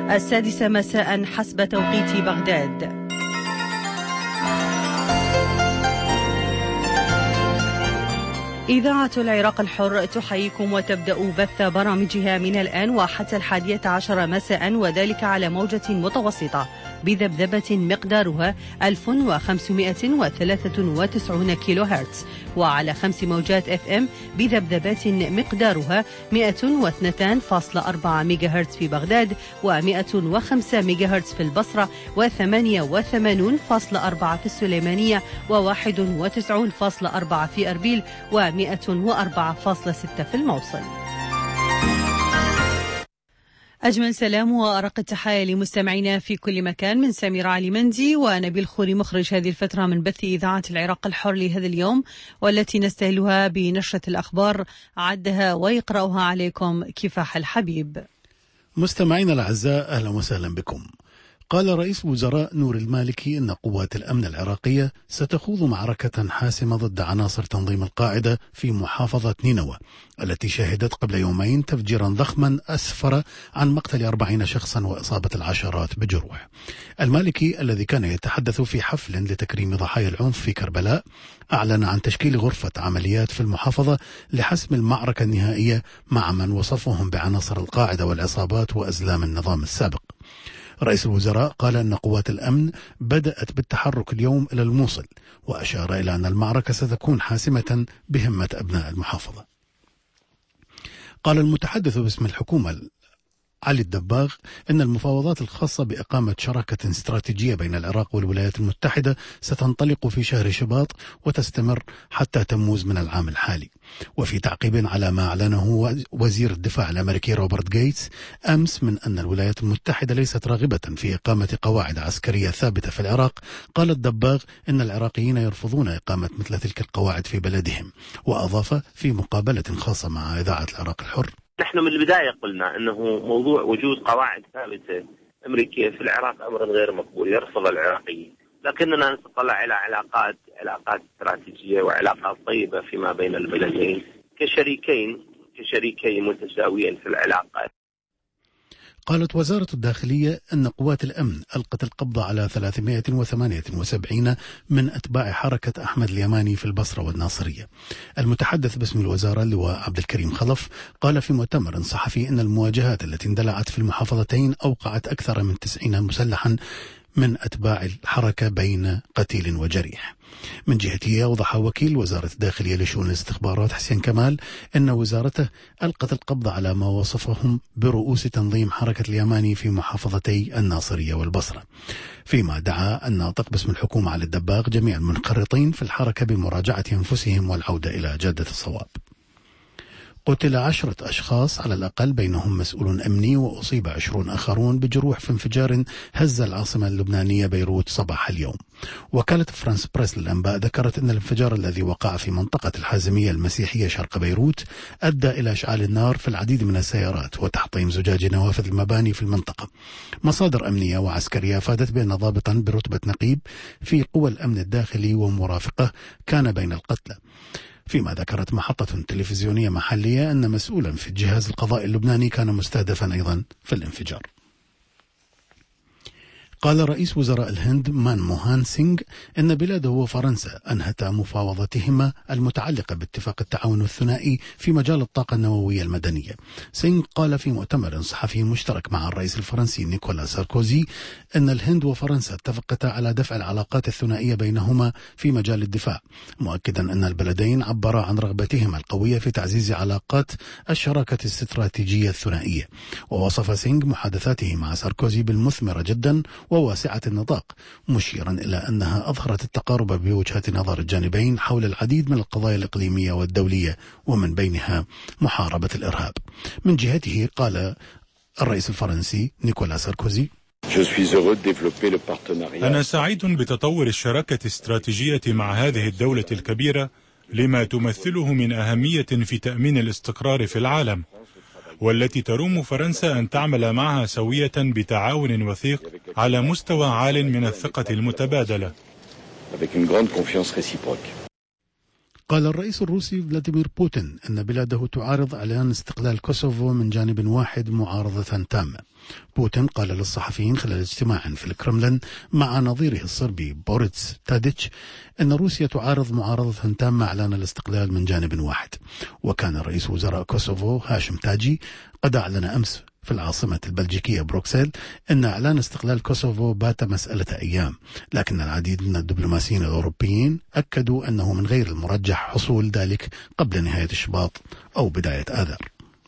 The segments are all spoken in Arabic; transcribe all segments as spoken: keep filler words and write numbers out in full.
السادسة مساء حسب توقيت بغداد. إذاعة العراق الحر تحييكم وتبدأ بث برامجها من الآن وحتى الحادية عشر مساء، وذلك على موجة متوسطة بذبذبة مقدارها ألف وخمسمائة وثلاثة وتسعين كيلو هرتز، وعلى خمس موجات اف ام بذبذبات مقدارها مئة واثنين فاصلة أربعة ميجا هرتز في بغداد، ومئة وخمسة ميجا هرتز في البصرة، وثمانية وثمانين فاصلة أربعة في السليمانية، وواحد وتسعين فاصلة أربعة في أربيل، ومئة وأربعة فاصلة ستة في الموصل. أجمل سلام وأرق التحايا لمستمعينا في كل مكان من سمير علي مندي ونبيل خوري مخرج هذه الفترة من بث إذاعة العراق الحر لهذا اليوم، والتي نستهلها بنشرة الأخبار عدها ويقرأها عليكم كفاح الحبيب. مستمعينا الأعزاء، أهلا وسهلا بكم. قال رئيس وزراء نور المالكي أن قوات الأمن العراقية ستخوض معركة حاسمة ضد عناصر تنظيم القاعدة في محافظة نينوى، التي شهدت قبل يومين تفجيرا ضخما أسفر عن مقتل أربعين شخصا وإصابة العشرات بجروح. المالكي الذي كان يتحدث في حفل لتكريم ضحايا العنف في كربلاء أعلن عن تشكيل غرفة عمليات في المحافظة لحسم المعركة النهائية مع من وصفهم بعناصر القاعدة والعصابات وأزلام النظام السابق. رئيس الوزراء قال أن قوات الأمن بدأت بالتحرك اليوم إلى الموصل، وأشار إلى أن المعركة ستكون حاسمة بهمة أبناء المحافظة. قال المتحدث باسم الحكومة علي الدباغ إن المفاوضات الخاصة بإقامة شراكة استراتيجية بين العراق والولايات المتحدة ستنطلق في شهر شباط وتستمر حتى تموز من العام الحالي. وفي تعقيب على ما أعلنه وزير الدفاع الأمريكي روبرت جيتس أمس من أن الولايات المتحدة ليست راغبة في إقامة قواعد عسكرية ثابتة في العراق، قال الدباغ إن العراقيين يرفضون إقامة مثل تلك القواعد في بلدهم. وأضاف في مقابلة خاصة مع إذاعة العراق الحر: نحن من البداية قلنا أنه موضوع وجود قواعد ثابتة أمريكية في العراق أمر غير مقبول يرفض العراقيين، لكننا نتطلع إلى علاقات علاقات استراتيجية وعلاقات طيبة فيما بين البلدين كشريكين كشريكين متساويين في العلاقات. قالت وزارة الداخلية أن قوات الأمن ألقت القبض على ثلاثمائة وثمانية وسبعين من أتباع حركة أحمد اليماني في البصرة والناصرية. المتحدث باسم الوزارة اللواء عبد الكريم خلف قال في مؤتمر صحفي أن المواجهات التي اندلعت في المحافظتين أوقعت أكثر من تسعين مسلحا من أتباع الحركة بين قتيل وجريح. من جهته أوضح وكيل وزارة الداخلية لشؤون الاستخبارات حسين كمال أن وزارته ألقت القبض على ما وصفهم برؤوس تنظيم حركة اليماني في محافظتي الناصرية والبصرة، فيما دعا الناطق باسم الحكومة على الدباغ جميع المنخرطين في الحركة بمراجعة أنفسهم والعودة إلى جادة الصواب. قتل عشرة أشخاص على الأقل بينهم مسؤول أمني، وأصيب عشرون آخرون بجروح في انفجار هز العاصمة اللبنانية بيروت صباح اليوم. وكالة فرانس بريس للأنباء ذكرت أن الانفجار الذي وقع في منطقة الحازمية المسيحية شرق بيروت أدى إلى إشعال النار في العديد من السيارات وتحطيم زجاج نوافذ المباني في المنطقة. مصادر أمنية وعسكرية أفادت بأن ضابطا برتبة نقيب في قوى الأمن الداخلي ومرافقه كان بين القتلى، فيما ذكرت محطة تلفزيونية محلية أن مسؤولا في الجهاز القضائي اللبناني كان مستهدفا أيضا في الانفجار. قال رئيس وزراء الهند منموهان سينغ أن بلاده وفرنسا أنهتا مفاوضاتهما المتعلقة باتفاق التعاون الثنائي في مجال الطاقة النووية المدنية. سينغ قال في مؤتمر صحفي مشترك مع الرئيس الفرنسي نيكولا ساركوزي أن الهند وفرنسا اتفقتا على دفع العلاقات الثنائية بينهما في مجال الدفاع، مؤكدا أن البلدين عبرا عن رغبتهما القوية في تعزيز علاقات الشراكة الاستراتيجية الثنائية. ووصف سينغ محادثاته مع ساركوزي بالمثمرة جدا وواسعة النطاق، مشيرا إلى أنها أظهرت التقارب بوجهات نظر الجانبين حول العديد من القضايا الإقليمية والدولية، ومن بينها محاربة الإرهاب. من جهته قال الرئيس الفرنسي نيكولا ساركوزي: أنا سعيد بتطور الشراكة الاستراتيجية مع هذه الدولة الكبيرة لما تمثله من أهمية في تأمين الاستقرار في العالم، والتي تروم فرنسا أن تعمل معها سوية بتعاون وثيق على مستوى عال من الثقة المتبادلة. قال الرئيس الروسي فلاديمير بوتين أن بلاده تعارض إعلان استقلال كوسوفو من جانب واحد معارضة تامة. بوتين قال للصحفيين خلال اجتماع في الكرملين مع نظيره الصربي بوريس تاديتش أن روسيا تعارض معارضة تامة إعلان الاستقلال من جانب واحد. وكان رئيس وزراء كوسوفو هاشم تاجي قد أعلن أمس في العاصمة البلجيكية بروكسل أن إعلان استقلال كوسوفو بات مسألة أيام، لكن العديد من الدبلوماسيين الأوروبيين أكدوا أنه من غير المرجح حصول ذلك قبل نهاية شباط أو بداية آذار.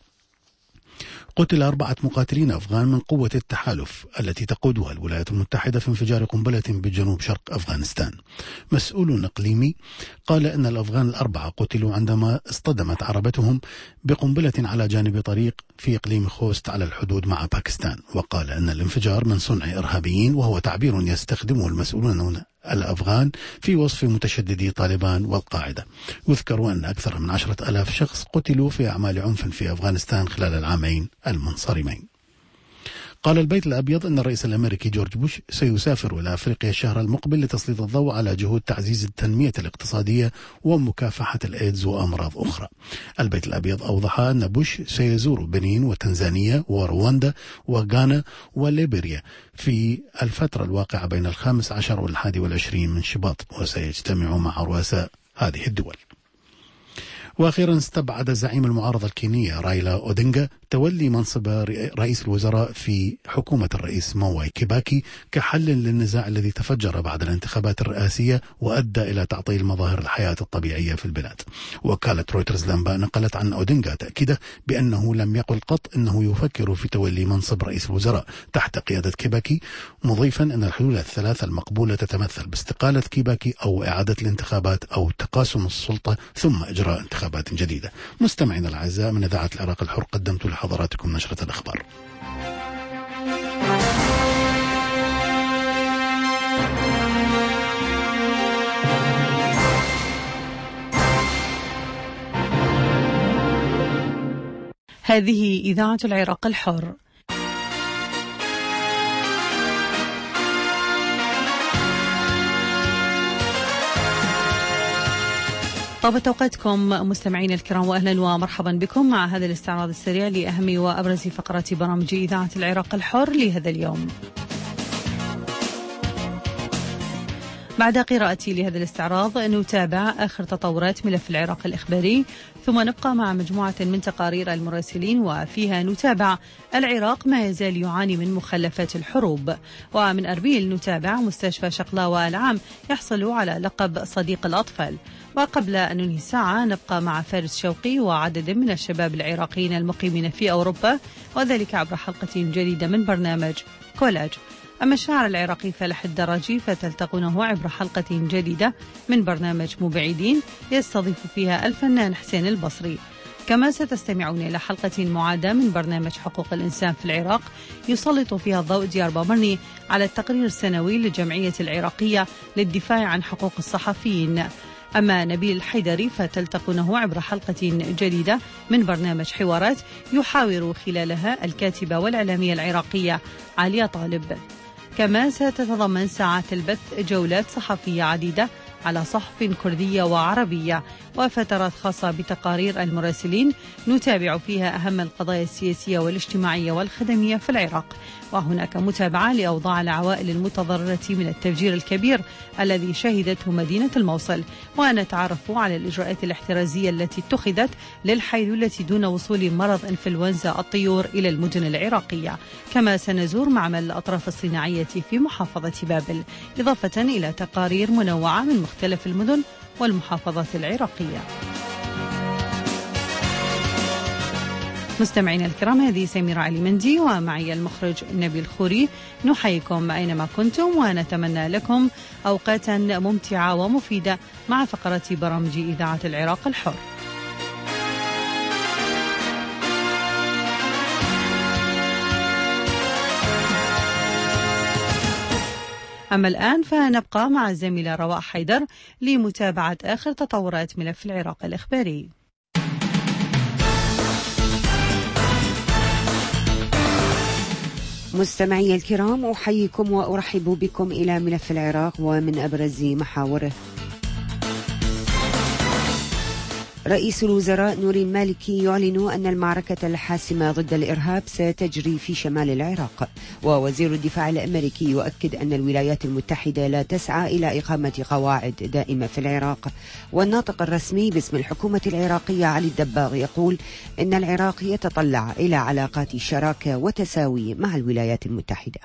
قتل أربعة مقاتلين أفغان من قوة التحالف التي تقودها الولايات المتحدة في انفجار قنبلة بجنوب شرق أفغانستان. مسؤول إقليمي قال أن الأفغان الأربعة قتلوا عندما اصطدمت عربتهم بقنبلة على جانب طريق في إقليم خوست على الحدود مع باكستان، وقال أن الانفجار من صنع إرهابيين، وهو تعبير يستخدمه المسؤولون الأفغان في وصف متشددي طالبان والقاعدة. يذكر أن أكثر من عشرة ألاف شخص قتلوا في أعمال عنف في أفغانستان خلال العامين المنصرمين. قال البيت الأبيض أن الرئيس الأمريكي جورج بوش سيسافر إلى أفريقيا الشهر المقبل لتسليط الضوء على جهود تعزيز التنمية الاقتصادية ومكافحة الإيدز وأمراض أخرى. البيت الأبيض أوضح أن بوش سيزور بنين وتنزانيا ورواندا وغانا وليبيريا في الفترة الواقعة بين الخامس عشر والحادي والعشرين من شباط، وسيجتمع مع رؤساء هذه الدول. وأخيرا استبعد زعيم المعارضة الكينية رايلا أودينغا تولي منصب رئيس الوزراء في حكومة الرئيس موي كيباكي كحل للنزاع الذي تفجر بعد الانتخابات الرئاسية وأدى إلى تعطيل مظاهر الحياة الطبيعية في البلاد. وكالة رويترز الأنباء نقلت عن أودينغا تأكيده بأنه لم يقل قط أنه يفكر في تولي منصب رئيس الوزراء تحت قيادة كيباكي، مضيفا أن الحلول الثلاثة المقبولة تتمثل باستقالة كيباكي أو إعادة الانتخابات أو تقاسم السلطة ثم إجراء انتخابات جديدة. مستمعينا الأعزاء، من إذاعة العراق الحر قدمت لحضراتكم نشرة الأخبار. هذه إذاعة العراق الحر. طابت أوقاتكم مستمعين الكرام، وأهلا ومرحبا بكم مع هذا الاستعراض السريع لأهم وأبرز فقرات برامج إذاعة العراق الحر لهذا اليوم. بعد قراءتي لهذا الاستعراض نتابع آخر تطورات ملف العراق الإخباري، ثم نبقى مع مجموعة من تقارير المراسلين وفيها نتابع العراق ما يزال يعاني من مخلفات الحروب، ومن أربيل نتابع مستشفى شقلاوة العام يحصل على لقب صديق الأطفال. وقبل أن ننهي الساعة نبقى مع فارس شوقي وعدد من الشباب العراقيين المقيمين في أوروبا، وذلك عبر حلقة جديدة من برنامج كولاج. أما الشاعر العراقي فالح الدراجي فتلتقونه عبر حلقة جديدة من برنامج مبعدين يستضيف فيها الفنان حسين البصري. كما ستستمعون إلى حلقة معادة من برنامج حقوق الإنسان في العراق يسلط فيها الضوء ديار بامرني على التقرير السنوي للجمعية العراقية للدفاع عن حقوق الصحفيين. أما نبيل الحيدري فتلتقونه عبر حلقة جديدة من برنامج حوارات يحاور خلالها الكاتبة والإعلامية العراقية عالية طالب. كما ستتضمن ساعات البث جولات صحفية عديدة على صحف كردية وعربية، وفترات خاصة بتقارير المراسلين نتابع فيها أهم القضايا السياسية والاجتماعية والخدمية في العراق. وهناك متابعة لأوضاع العوائل المتضررة من التفجير الكبير الذي شهدته مدينة الموصل، ونتعرف على الإجراءات الاحترازية التي اتخذت للحيلولة دون وصول مرض إنفلونزا الطيور إلى المدن العراقية. كما سنزور معمل الأطراف الصناعية في محافظة بابل، إضافة إلى تقارير منوعة من مختلف المدن والمحافظات العراقية. مستمعينا الكرام، هذه سميرة علي مندي ومعي المخرج نبيل خوري، نحييكم أينما كنتم ونتمنى لكم أوقاتا ممتعة ومفيدة مع فقرات برامج إذاعة العراق الحر. أما الآن فنبقى مع الزميلة رواء حيدر لمتابعة آخر تطورات ملف العراق الإخباري. مستمعي الكرام، أحييكم وأرحب بكم إلى ملف العراق ومن أبرز محاوره. رئيس الوزراء نوري المالكي يعلن أن المعركة الحاسمة ضد الإرهاب ستجري في شمال العراق. ووزير الدفاع الأمريكي يؤكد أن الولايات المتحدة لا تسعى إلى إقامة قواعد دائمة في العراق. والناطق الرسمي باسم الحكومة العراقية علي الدباغ يقول إن العراق يتطلع إلى علاقات شراكة وتساوي مع الولايات المتحدة.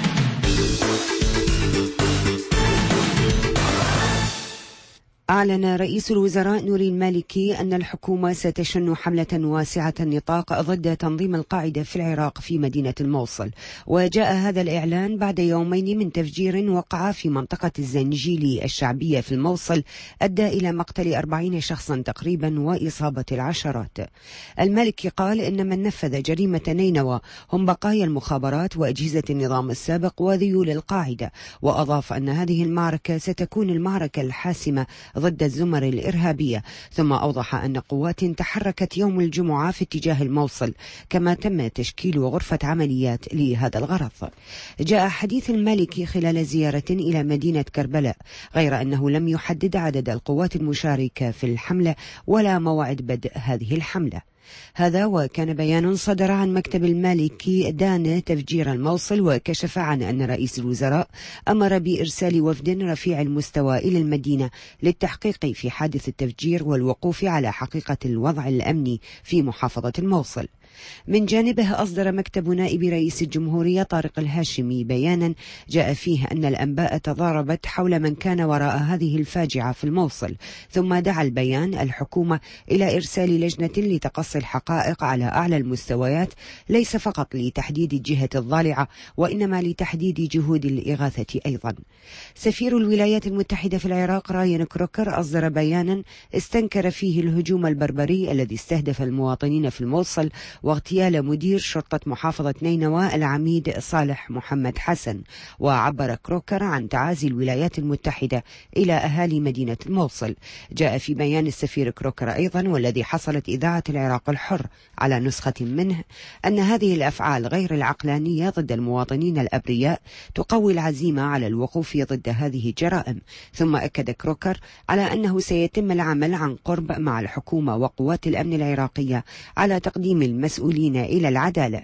أعلن رئيس الوزراء نوري المالكي أن الحكومة ستشن حملة واسعة النطاق ضد تنظيم القاعدة في العراق في مدينة الموصل. وجاء هذا الإعلان بعد يومين من تفجير وقع في منطقة الزنجيلي الشعبية في الموصل أدى إلى مقتل أربعين شخصا تقريبا وإصابة العشرات. المالكي قال إن من نفذ جريمة نينوى هم بقايا المخابرات وأجهزة النظام السابق وذيول القاعدة. وأضاف أن هذه المعركة ستكون المعركة الحاسمة ضد الزمر الإرهابية. ثم أوضح أن قوات تحركت يوم الجمعة في اتجاه الموصل، كما تم تشكيل غرفة عمليات لهذا الغرض. جاء حديث المالكي خلال زيارة إلى مدينة كربلاء، غير أنه لم يحدد عدد القوات المشاركة في الحملة ولا موعد بدء هذه الحملة. هذا وكان بيان صدر عن مكتب المالكي دان تفجير الموصل، وكشف عن أن رئيس الوزراء أمر بإرسال وفد رفيع المستوى إلى المدينة للتحقيق في حادث التفجير والوقوف على حقيقة الوضع الأمني في محافظة الموصل. من جانبه أصدر مكتب نائب رئيس الجمهورية طارق الهاشمي بيانا جاء فيه أن الأنباء تضاربت حول من كان وراء هذه الفاجعة في الموصل. ثم دعا البيان الحكومة إلى إرسال لجنة لتقصي الحقائق على أعلى المستويات، ليس فقط لتحديد الجهة الضالعة وإنما لتحديد جهود الإغاثة أيضا. سفير الولايات المتحدة في العراق راين كروكر أصدر بيانا استنكر فيه الهجوم البربري الذي استهدف المواطنين في الموصل واغتيال مدير شرطة محافظة نينوى العميد صالح محمد حسن. وعبر كروكر عن تعازي الولايات المتحدة إلى أهالي مدينة الموصل. جاء في بيان السفير كروكر أيضا، والذي حصلت إذاعة العراق الحر على نسخة منه، أن هذه الأفعال غير العقلانية ضد المواطنين الأبرياء تقوي العزيمة على الوقوف ضد هذه الجرائم. ثم أكد كروكر على أنه سيتم العمل عن قرب مع الحكومة وقوات الأمن العراقية على تقديم المسؤولين إلى العدالة.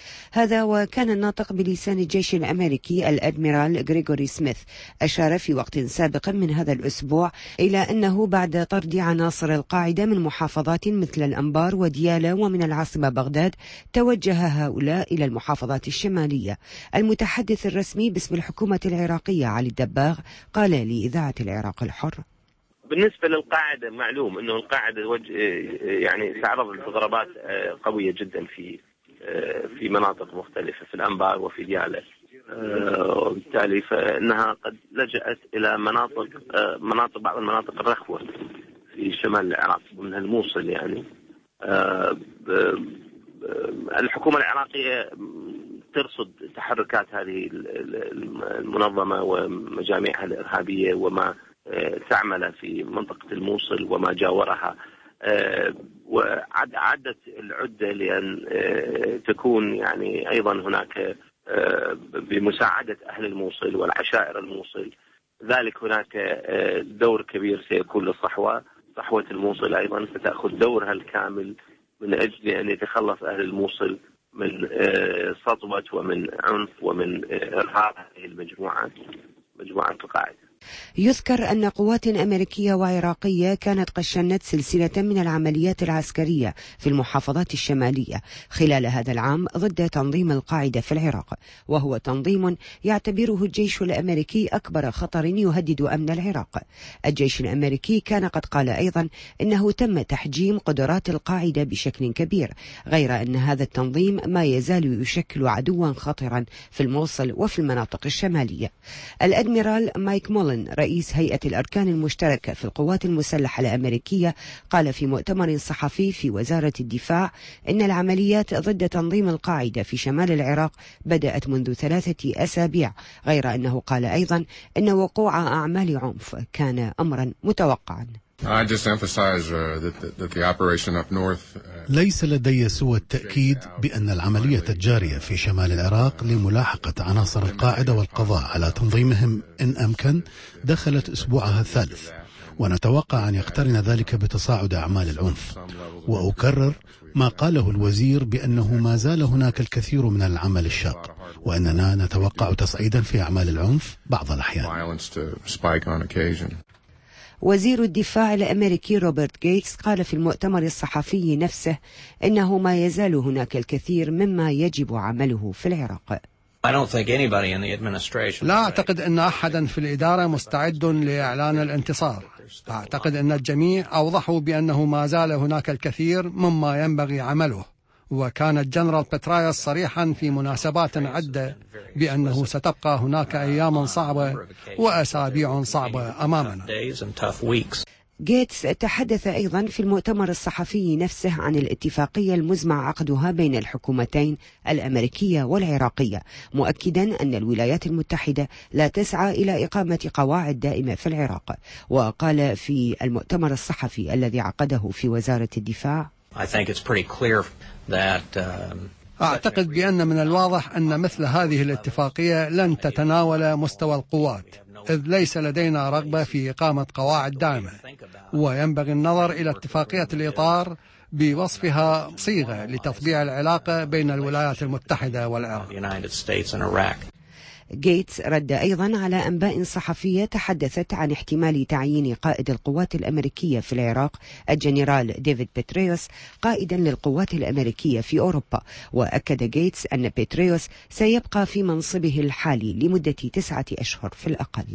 هذا وكان الناطق بلسان الجيش الأمريكي الأدميرال غريغوري سميث أشار في وقت سابق من هذا الأسبوع إلى أنه بعد طرد عناصر القاعدة من محافظات مثل الأنبار وديالى ومن العاصمة بغداد، توجه هؤلاء إلى المحافظات الشمالية. المتحدث الرسمي باسم الحكومة العراقية علي الدباغ قال لإذاعة العراق الحر: بالنسبة للقاعدة معلوم أنه القاعدة يعني تعرض لضربات قوية جدا في في مناطق مختلفة في الأنبار وفي ديالى، وبالتالي فإنها قد لجأت إلى مناطق مناطق بعض المناطق الرخوة في شمال العراق من الموصل. يعني الحكومة العراقية ترصد تحركات هذه المنظمة ومجاميعها الإرهابية وما تعمل في منطقة الموصل وما جاورها، وعدت العدة لأن تكون يعني أيضا هناك بمساعدة أهل الموصل والعشائر الموصل. ذلك هناك دور كبير سيكون للصحوة، صحوة الموصل أيضا ستأخذ دورها الكامل من أجل أن يتخلص أهل الموصل من سطوة ومن عنف ومن إرهاب هذه المجموعات مجموعة القاعدة. يذكر أن قوات أمريكية وعراقية كانت قد شنت سلسلة من العمليات العسكرية في المحافظات الشمالية خلال هذا العام ضد تنظيم القاعدة في العراق، وهو تنظيم يعتبره الجيش الأمريكي أكبر خطر يهدد أمن العراق. الجيش الأمريكي كان قد قال أيضا إنه تم تحجيم قدرات القاعدة بشكل كبير، غير أن هذا التنظيم ما يزال يشكل عدوا خطرا في الموصل وفي المناطق الشمالية. الأدميرال مايك مولن رئيس هيئة الأركان المشتركة في القوات المسلحة الأمريكية قال في مؤتمر صحفي في وزارة الدفاع إن العمليات ضد تنظيم القاعدة في شمال العراق بدأت منذ ثلاثة أسابيع، غير أنه قال أيضا إن وقوع أعمال عنف كان أمرا متوقعا. ليس لدي سوى التأكيد بأن العملية الجارية في شمال العراق لملاحقة عناصر القاعدة والقضاء على تنظيمهم إن أمكن دخلت أسبوعها الثالث، ونتوقع أن يقترن ذلك بتصاعد أعمال العنف. وأكرر ما قاله الوزير بأنه ما زال هناك الكثير من العمل الشاق، وأننا نتوقع تصعيدا في أعمال العنف بعض الأحيان. وزير الدفاع الأمريكي روبرت غيتس قال في المؤتمر الصحفي نفسه إنه ما يزال هناك الكثير مما يجب عمله في العراق. لا أعتقد أن أحدا في الإدارة مستعد لإعلان الانتصار. أعتقد أن الجميع أوضحوا بأنه ما زال هناك الكثير مما ينبغي عمله، وكان الجنرال بترايوس صريحا في مناسبات عدة بأنه ستبقى هناك أيام صعبة وأسابيع صعبة أمامنا. غيتس تحدث أيضا في المؤتمر الصحفي نفسه عن الاتفاقية المزمع عقدها بين الحكومتين الأمريكية والعراقية، مؤكدا أن الولايات المتحدة لا تسعى إلى إقامة قواعد دائمة في العراق. وقال في المؤتمر الصحفي الذي عقده في وزارة الدفاع: أعتقد بأن من الواضح أن مثل هذه الاتفاقية لن تتناول مستوى القوات، إذ ليس لدينا رغبة في إقامة قواعد دائمة، وينبغي النظر إلى اتفاقية الإطار بوصفها صيغة لتطبيع العلاقة بين الولايات المتحدة والعراق. غيتس رد أيضا على أنباء صحفية تحدثت عن احتمال تعيين قائد القوات الأمريكية في العراق الجنرال ديفيد بيتريوس قائدا للقوات الأمريكية في أوروبا. وأكد غيتس أن بيتريوس سيبقى في منصبه الحالي لمدة تسعة أشهر في الأقل.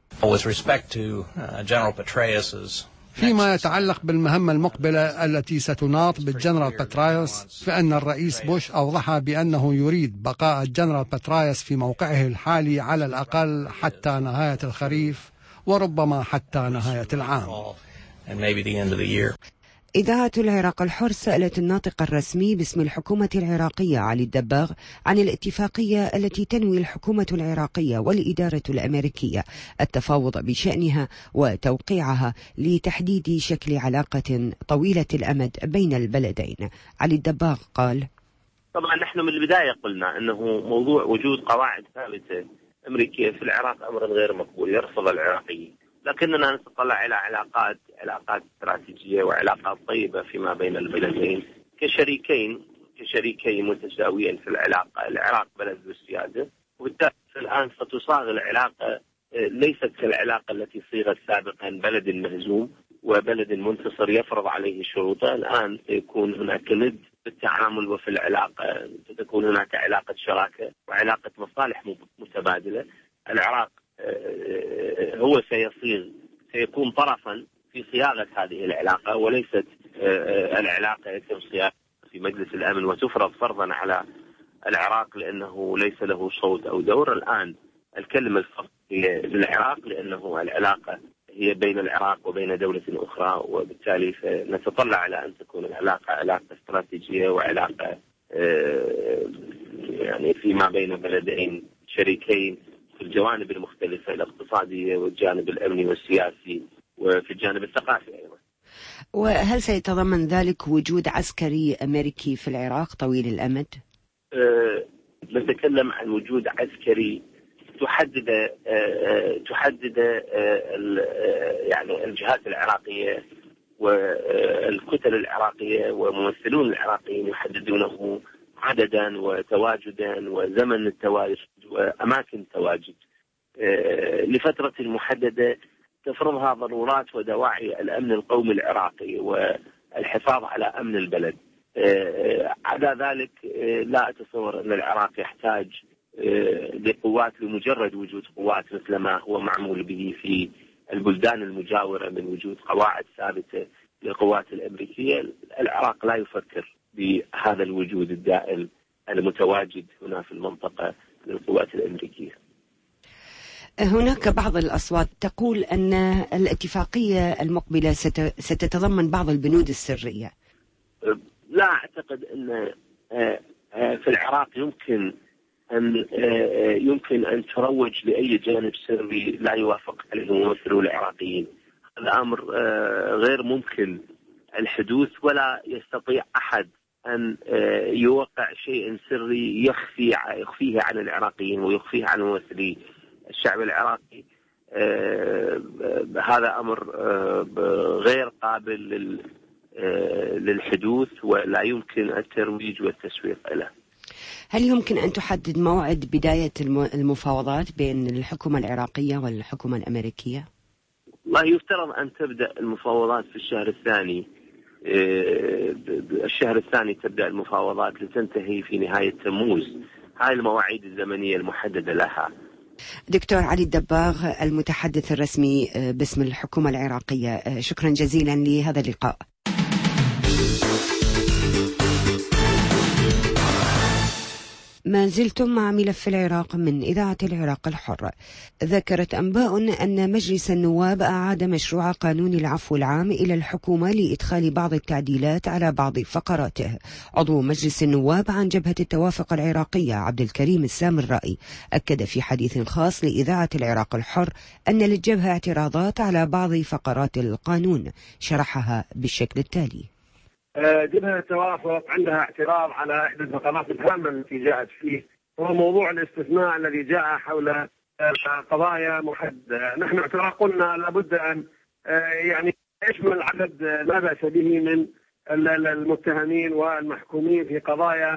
فيما يتعلق بالمهمة المقبلة التي ستناط بالجنرال بترايوس، فإن الرئيس بوش أوضح بأنه يريد بقاء الجنرال بترايوس في موقعه الحالي على الأقل حتى نهاية الخريف، وربما حتى نهاية العام. إذاعة العراق الحر سألت الناطق الرسمي باسم الحكومة العراقية علي الدباغ عن الاتفاقية التي تنوي الحكومة العراقية والإدارة الأمريكية التفاوض بشأنها وتوقيعها لتحديد شكل علاقة طويلة الأمد بين البلدين. علي الدباغ قال: طبعا نحن من البداية قلنا أنه موضوع وجود قواعد ثابتة أمريكية في العراق أمر غير مقبول يرفض العراقيين، لكننا نتطلع إلى علاقات علاقات استراتيجية وعلاقات طيبة فيما بين البلدين كشريكين كشريكين متساويين في العلاقة. العراق بلد بالسيادة، وبالتالي الآن ستصاغ العلاقة ليست كالعلاقة التي صيغت سابقا بلد مهزوم وبلد منتصر يفرض عليه شروطه. الآن سيكون هناك ند بالتعامل وفي العلاقة، ستكون هناك علاقة شراكة وعلاقة مصالح متبادلة. العراق هو سيصيغ سيكون طرفا في صياغة هذه العلاقة، وليست العلاقة يتم صياغتها في مجلس الأمن وتفرض فرضا على العراق لأنه ليس له صوت أو دور. الآن الكلمة الفصل هي للعراق لأنه العلاقة هي بين العراق وبين دولة أخرى، وبالتالي نتطلع على أن تكون العلاقة علاقة استراتيجية وعلاقة يعني فيما بين بلدين شريكين في الجوانب المختلفة الاقتصادية والجانب الأمني والسياسي وفي الجانب الثقافي أيضا. وهل سيتضمن ذلك وجود عسكري أمريكي في العراق طويل الأمد؟ أه نتكلم عن وجود عسكري تحدد أه تحدد أه يعني الجهات العراقية والكتل العراقية وممثلون العراقيين يحددونه عددا وتواجدا وزمن التواجد وأماكن التواجد لفترة محددة تفرضها ضرورات ودواعي الأمن القومي العراقي والحفاظ على أمن البلد. عدا ذلك لا أتصور أن العراق يحتاج لقوات لمجرد وجود قوات مثل ما هو معمول به في البلدان المجاورة من وجود قواعد ثابتة للقوات الأمريكية. العراق لا يفكر بهذا الوجود الدائم المتواجد هنا في المنطقة للقوات الأمريكية. هناك بعض الأصوات تقول أن الاتفاقية المقبلة ستتضمن بعض البنود السرية. لا أعتقد أن في العراق يمكن أن يمكن أن تروج لأي جانب سري لا يوافق عليه ممثلو العراقيين. هذا أمر غير ممكن الحدوث، ولا يستطيع أحد أن يوقع شيء سري يخفي يخفيه عن العراقيين ويخفيه عن ممثلي الشعب العراقي. هذا أمر غير قابل للحدوث ولا يمكن الترويج والتسويق له. هل يمكن أن تحدد موعد بداية المفاوضات بين الحكومة العراقية والحكومة الأمريكية؟ والله يفترض أن تبدأ المفاوضات في الشهر الثاني، الشهر الثاني تبدأ المفاوضات لتنتهي في نهاية تموز. هاي المواعيد الزمنية المحددة لها. دكتور علي الدباغ المتحدث الرسمي باسم الحكومة العراقية، شكرا جزيلا لهذا اللقاء. ما زلتم مع ملف العراق من إذاعة العراق الحر. ذكرت أنباء أن مجلس النواب أعاد مشروع قانون العفو العام إلى الحكومة لإدخال بعض التعديلات على بعض فقراته. عضو مجلس النواب عن جبهة التوافق العراقية عبد الكريم السامرائي أكد في حديث خاص لإذاعة العراق الحر أن للجبهة اعتراضات على بعض فقرات القانون، شرحها بالشكل التالي: جبهة التوافق عندها اعتراض على إحدى الفقرات الهامة التي جاءت فيه، هو موضوع الاستثناء الذي جاء حول قضايا محددة. نحن اعتراضنا لابد أن يعني يشمل عدد لا بأس به من المتهمين والمحكومين في قضايا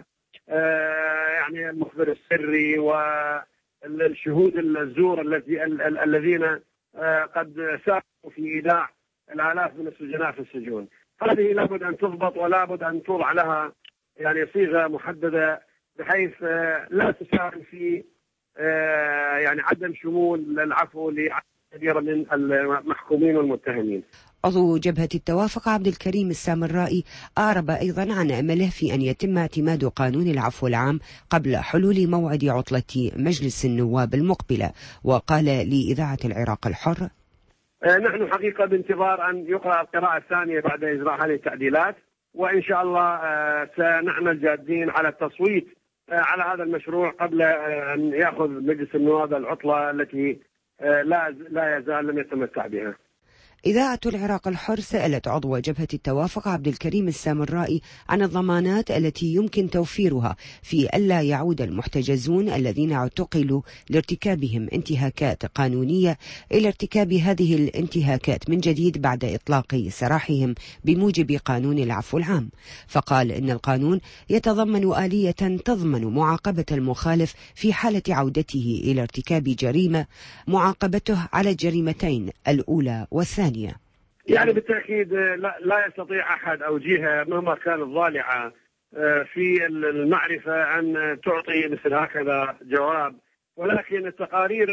يعني المخبر السري والشهود الزور الذي الذين قد ساهموا في إيداع الآلاف من السجناء في السجون. هذه لابد أن تضبط ولابد أن توضع لها يعني صيغة محددة بحيث لا تساهم في يعني عدم شمول العفو لعدد كبير من المحكومين والمتهمين. عضو جبهة التوافق عبد الكريم السامرائي أعرب أيضا عن أمله في أن يتم اعتماد قانون العفو العام قبل حلول موعد عطلة مجلس النواب المقبلة، وقال لإذاعة العراق الحر: نحن حقيقة بانتظار أن يقرأ القراءة الثانية بعد إجراء هذه التعديلات، وإن شاء الله سنعمل جادين على التصويت على هذا المشروع قبل أن يأخذ مجلس النواب العطلة التي لا لا يزال لم يتمتع بها. إذاعة العراق الحر سألت عضو جبهة التوافق عبد الكريم السامرائي عن الضمانات التي يمكن توفيرها في ألا يعود المحتجزون الذين اعتقلوا لارتكابهم انتهاكات قانونية إلى ارتكاب هذه الانتهاكات من جديد بعد إطلاق سراحهم بموجب قانون العفو العام. فقال إن القانون يتضمن آلية تضمن معاقبة المخالف في حالة عودته إلى ارتكاب جريمة، معاقبته على الجريمتين الأولى والثانية. يعني بالتأكيد لا, لا يستطيع أحد أو جهة مهما كانت ضالعة في المعرفة أن تعطي مثل هكذا جواب، ولكن التقارير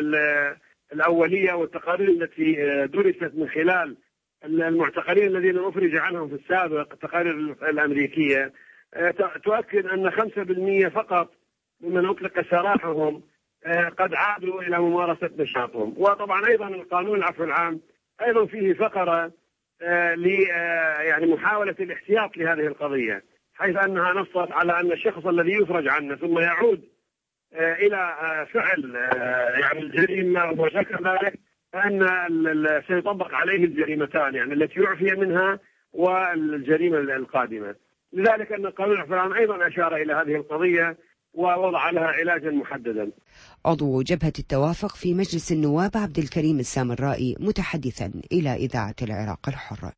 الأولية والتقارير التي درست من خلال المعتقلين الذين أفرج عنهم في السابق، التقارير الأمريكية، تؤكد أن خمسة بالمئة فقط ممن أطلق سراحهم قد عادوا إلى ممارسة نشاطهم. وطبعا أيضا القانون العفو العام أيضا فيه فقرة ل يعني محاولة الاحتياط لهذه القضية، حيث أنها نصت على أن الشخص الذي يفرج عنه ثم يعود إلى فعل يعني الجريمة وما ذلك فأن سيطبق عليه الجريمتان، يعني التي يعفي منها والجريمة القادمة. لذلك أن القانون العفو العام أيضا أشار إلى هذه القضية ووضع لها علاجا محددا. عضو جبهة التوافق في مجلس النواب عبد الكريم السامرائي متحدثا إلى إذاعة العراق الحر.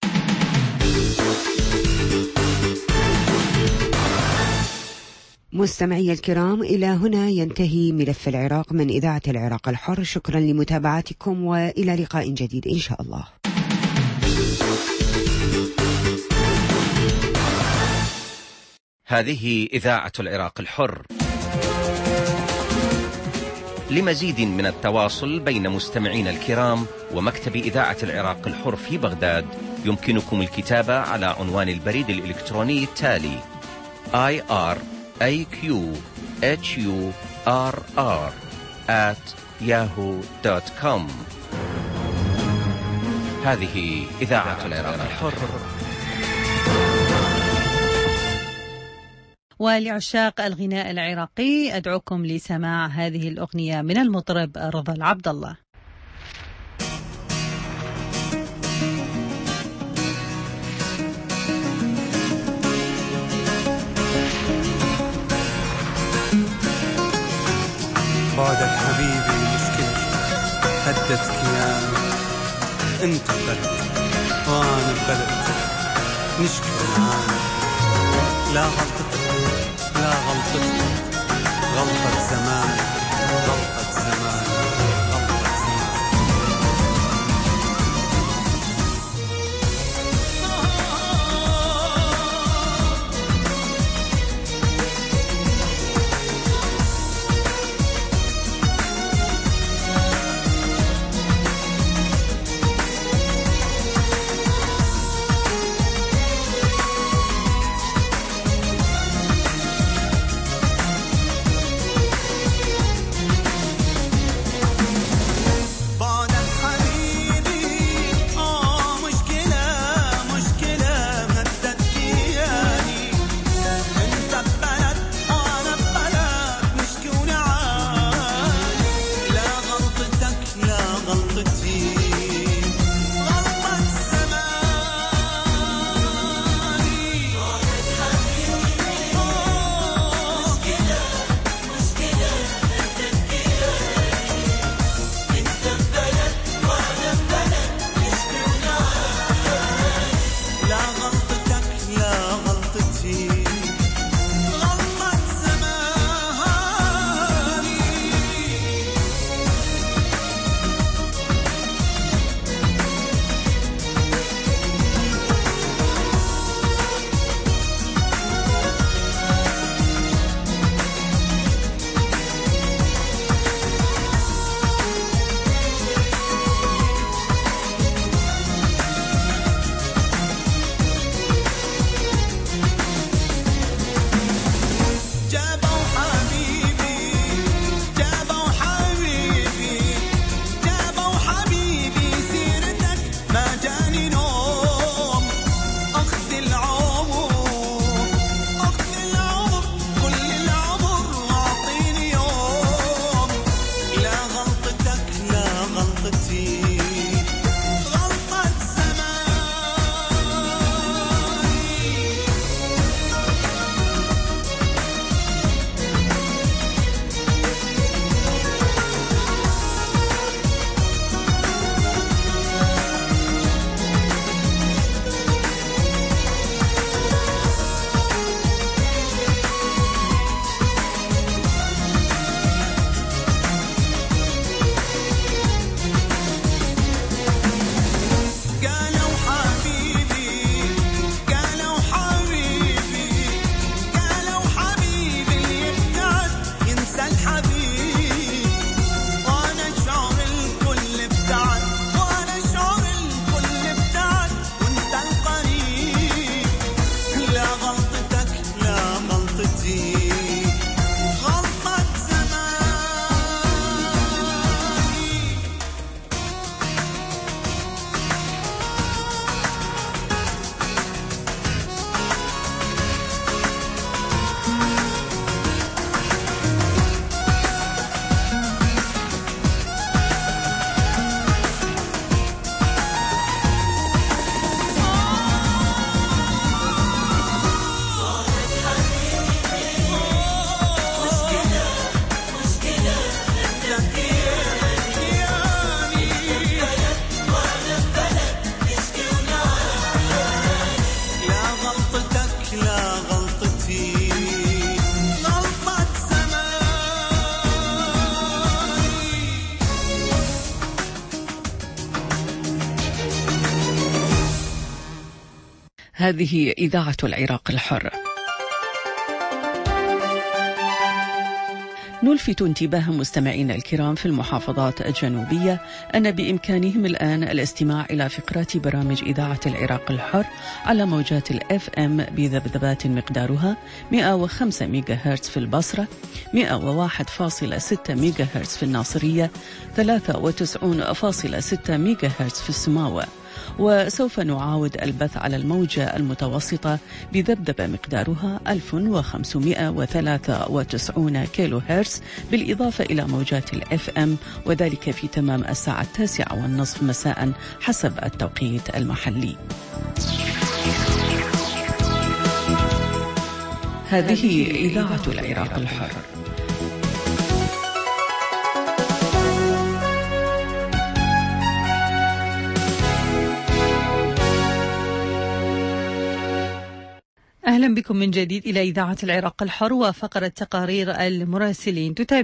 مستمعي الكرام، إلى هنا ينتهي ملف العراق من إذاعة العراق الحر. شكرا لمتابعتكم وإلى لقاء جديد إن شاء الله. هذه إذاعة العراق الحر. لمزيد من التواصل بين مستمعين الكرام ومكتب إذاعة العراق الحر في بغداد يمكنكم الكتابة على عنوان البريد الإلكتروني التالي آي آر إيه كيو إتش يو آر آر آت ياهو دوت كوم. هذه إذاعة العراق الحر. ولعشاق الغناء العراقي أدعوكم لسماع هذه الأغنية من المطرب رضا العبد الله. بعدك حبيبي مشكلة، هدت كياني. انت ببلد وانا ببلد نشكي العالم. لا غلطتك لا غلطتك، غلطة زمان غلطة زمان غلطة زمان. هذه إذاعة العراق الحر. نلفت انتباه مستمعينا الكرام في المحافظات الجنوبية أن بإمكانهم الآن الاستماع إلى فقرات برامج إذاعة العراق الحر على موجات الإف إم بذبذبات مقدارها مئة وخمسة ميجا هرتز في البصرة، مئة وواحد فاصلة ستة ميجا هرتز في الناصرية، ثلاثة وتسعين فاصلة ستة ميجا هرتز في السماوة. وسوف نعاود البث على الموجة المتوسطة بذبذبة مقدارها ألف وخمسمئة وثلاثة وتسعين كيلو هرتز، بالإضافة إلى موجات الإف إم، وذلك في تمام الساعة التاسعة والنصف مساء حسب التوقيت المحلي. هذه إذاعة العراق الحر. أهلا بكم من جديد إلى إذاعة العراق الحر وفقرة تقارير المراسلين.